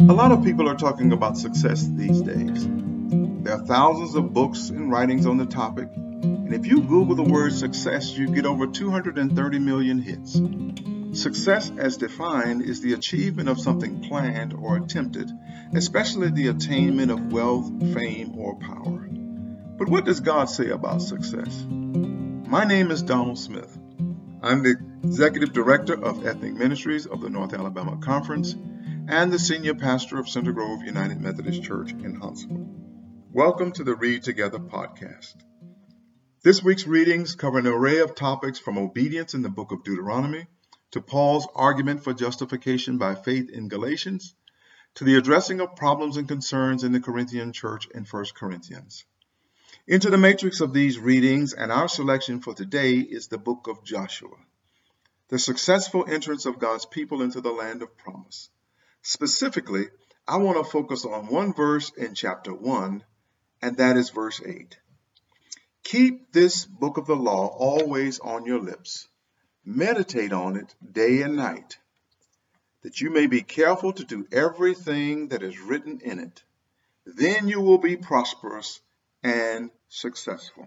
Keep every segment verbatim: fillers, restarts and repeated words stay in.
A lot of people are talking about success these days. There are thousands of books and writings on the topic, and if you Google the word success, you get over two hundred thirty million hits. Success, as defined, is the achievement of something planned or attempted, especially the attainment of wealth, fame, or power. But what does God say about success? My name is Donald Smith. I'm the Executive Director of Ethnic Ministries of the North Alabama Conference and the Senior Pastor of Center Grove United Methodist Church in Huntsville. Welcome to the Read Together podcast. This week's readings cover an array of topics from obedience in the book of Deuteronomy to Paul's argument for justification by faith in Galatians to the addressing of problems and concerns in the Corinthian church in First Corinthians. Into the matrix of these readings and our selection for today is the book of Joshua, the successful entrance of God's people into the land of promise. Specifically, I want to focus on one verse in chapter one, and that is verse eight. Keep this book of the law always on your lips. Meditate on it day and night, that you may be careful to do everything that is written in it. Then you will be prosperous and successful.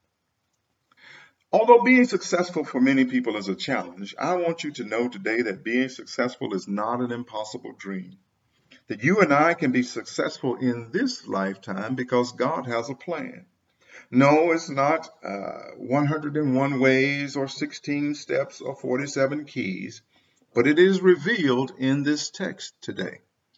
Although being successful for many people is a challenge, I want you to know today that being successful is not an impossible dream. That you and I can be successful in this lifetime because God has a plan. No, it's not uh, one hundred one ways or sixteen steps or forty-seven keys, but it is revealed in this text today.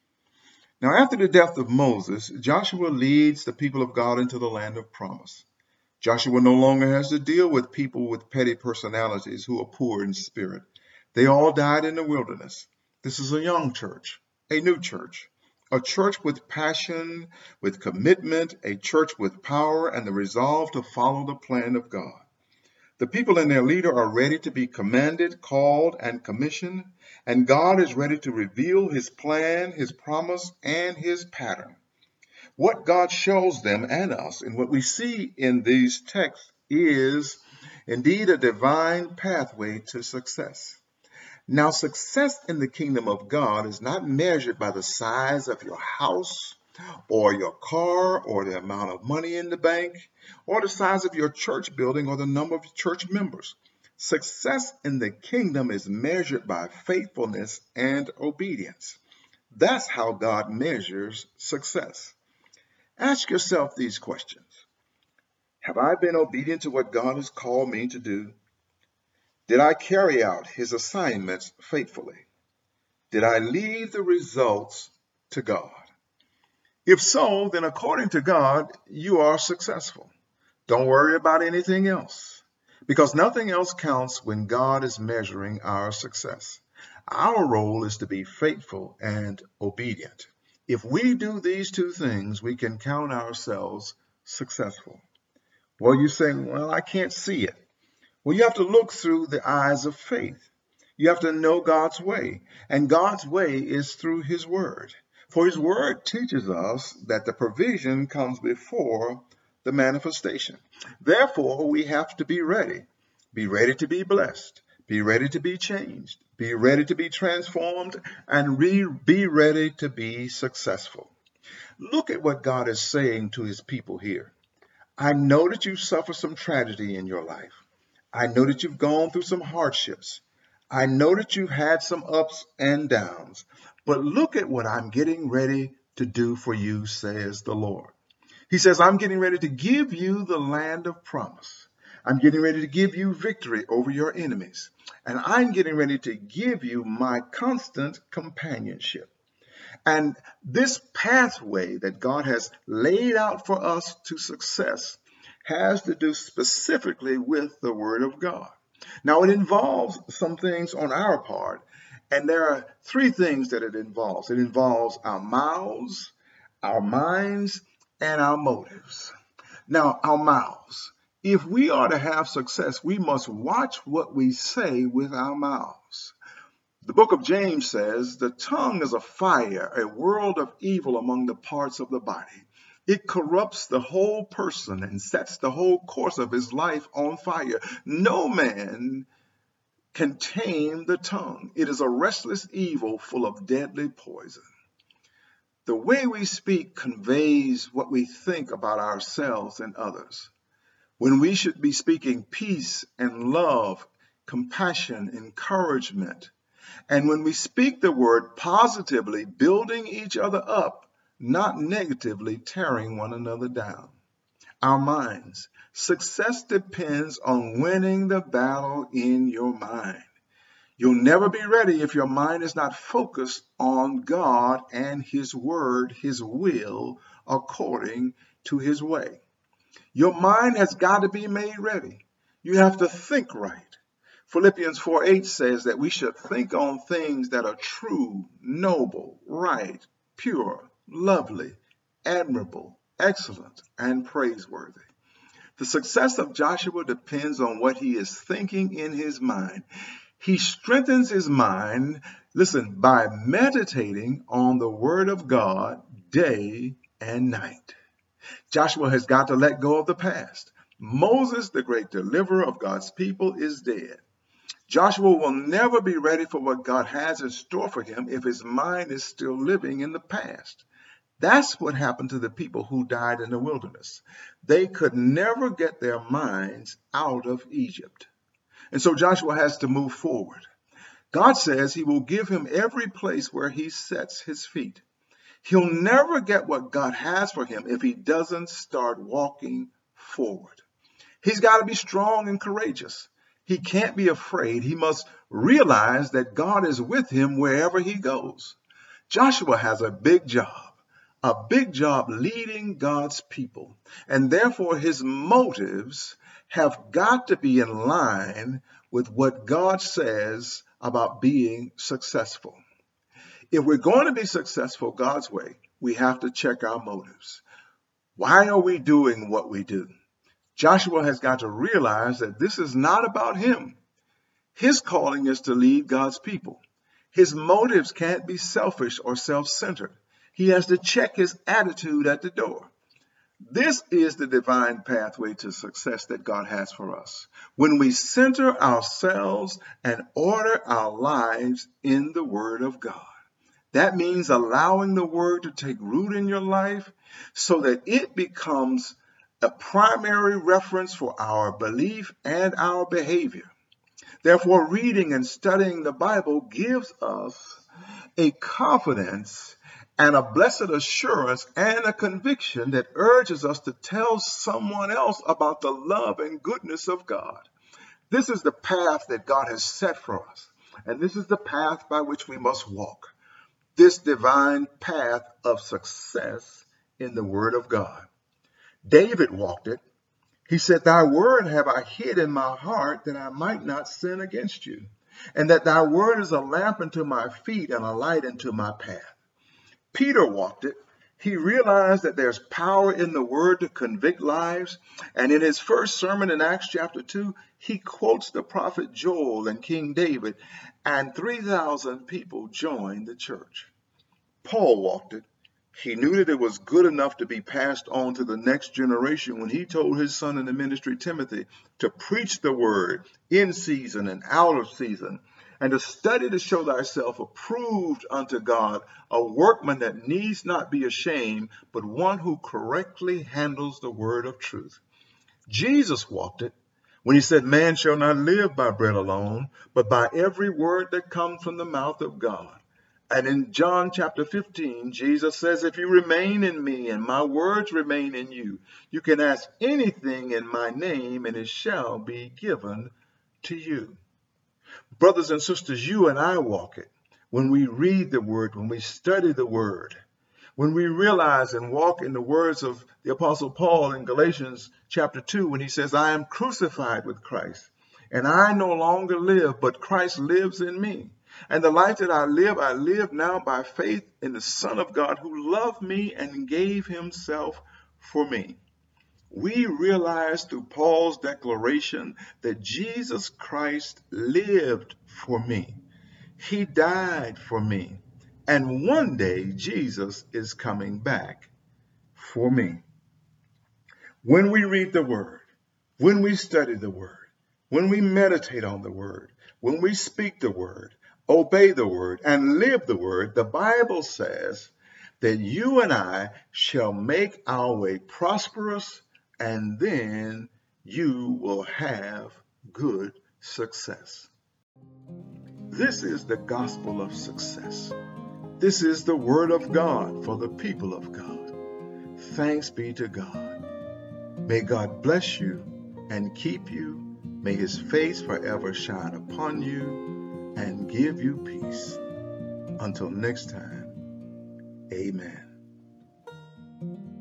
Now, after the death of Moses, Joshua leads the people of God into the land of promise. Joshua no longer has to deal with people with petty personalities who are poor in spirit. They all died in the wilderness. This is a young church, a new church, a church with passion, with commitment, a church with power and the resolve to follow the plan of God. The people and their leader are ready to be commanded, called, and commissioned, and God is ready to reveal his plan, his promise, and his pattern. What God shows them and us and what we see in these texts is indeed a divine pathway to success. Now, success in the kingdom of God is not measured by the size of your house or your car or the amount of money in the bank or the size of your church building or the number of church members. Success in the kingdom is measured by faithfulness and obedience. That's how God measures success. Ask yourself these questions. Have I been obedient to what God has called me to do? Did I carry out his assignments faithfully? Did I leave the results to God? If so, then according to God, you are successful. Don't worry about anything else, because nothing else counts when God is measuring our success. Our role is to be faithful and obedient. If we do these two things, we can count ourselves successful. Well, you say, well, I can't see it. Well, you have to look through the eyes of faith. You have to know God's way, and God's way is through his word. For his word teaches us that the provision comes before the manifestation. Therefore, we have to be ready. Be ready to be blessed. Be ready to be changed. Be ready to be transformed, and re- be ready to be successful. Look at what God is saying to his people here. I know that you suffer some tragedy in your life. I know that you've gone through some hardships. I know that you've had some ups and downs. But look at what I'm getting ready to do for you, says the Lord. He says, I'm getting ready to give you the land of promise. I'm getting ready to give you victory over your enemies. And I'm getting ready to give you my constant companionship. And this pathway that God has laid out for us to success has to do specifically with the Word of God. Now, it involves some things on our part, and there are three things that it involves. It involves our mouths, our minds, and our motives. Now, our mouths. If we are to have success, we must watch what we say with our mouths. The book of James says, the tongue is a fire, a world of evil among the parts of the body. It corrupts the whole person and sets the whole course of his life on fire. No man can tame the tongue. It is a restless evil full of deadly poison. The way we speak conveys what we think about ourselves and others. When we should be speaking peace and love, compassion, encouragement, and when we speak the word positively, building each other up, not negatively tearing one another down. Our minds. Success depends on winning the battle in your mind. You'll never be ready if your mind is not focused on God and His Word, His will, according to His way. Your mind has got to be made ready. You have to think right. Philippians four eight says that we should think on things that are true, noble, right, pure, lovely, admirable, excellent, and praiseworthy. The success of Joshua depends on what he is thinking in his mind. He strengthens his mind, listen, by meditating on the Word of God day and night. Joshua has got to let go of the past. Moses, the great deliverer of God's people, is dead. Joshua will never be ready for what God has in store for him if his mind is still living in the past. That's what happened to the people who died in the wilderness. They could never get their minds out of Egypt. And so Joshua has to move forward. God says he will give him every place where he sets his feet. He'll never get what God has for him if he doesn't start walking forward. He's got to be strong and courageous. He can't be afraid. He must realize that God is with him wherever he goes. Joshua has a big job, a big job leading God's people, and therefore his motives have got to be in line with what God says about being successful. If we're going to be successful God's way, we have to check our motives. Why are we doing what we do? Joshua has got to realize that this is not about him. His calling is to lead God's people. His motives can't be selfish or self-centered. He has to check his attitude at the door. This is the divine pathway to success that God has for us. When we center ourselves and order our lives in the Word of God. That means allowing the Word to take root in your life so that it becomes a primary reference for our belief and our behavior. Therefore, reading and studying the Bible gives us a confidence and a blessed assurance and a conviction that urges us to tell someone else about the love and goodness of God. This is the path that God has set for us, and this is the path by which we must walk. This divine path of success in the Word of God. David walked it. He said, "Thy word have I hid in my heart that I might not sin against you, and that thy word is a lamp unto my feet and a light unto my path." Peter walked it. He realized that there's power in the word to convict lives. And in his first sermon in Acts chapter two, he quotes the prophet Joel and King David, and three thousand people joined the church. Paul walked it. He knew that it was good enough to be passed on to the next generation when he told his son in the ministry, Timothy, to preach the word in season and out of season, and to study to show thyself approved unto God, a workman that needs not be ashamed, but one who correctly handles the word of truth. Jesus walked it when he said, "Man shall not live by bread alone, but by every word that comes from the mouth of God." And in John chapter fifteen, Jesus says, "If you remain in me and my words remain in you, you can ask anything in my name and it shall be given to you." Brothers and sisters, you and I walk it when we read the word, when we study the word, when we realize and walk in the words of the Apostle Paul in Galatians chapter two, when he says, "I am crucified with Christ, and I no longer live, but Christ lives in me. And the life that I live, I live now by faith in the Son of God who loved me and gave himself for me." We realize through Paul's declaration that Jesus Christ lived for me. He died for me. And one day Jesus is coming back for me. When we read the word, when we study the word, when we meditate on the word, when we speak the word, obey the word, and live the word, the Bible says that you and I shall make our way prosperous, and then you will have good success. This is the gospel of success. This is the word of God for the people of God. Thanks be to God. May God bless you and keep you. May his face forever shine upon you and give you peace. Until next time, amen.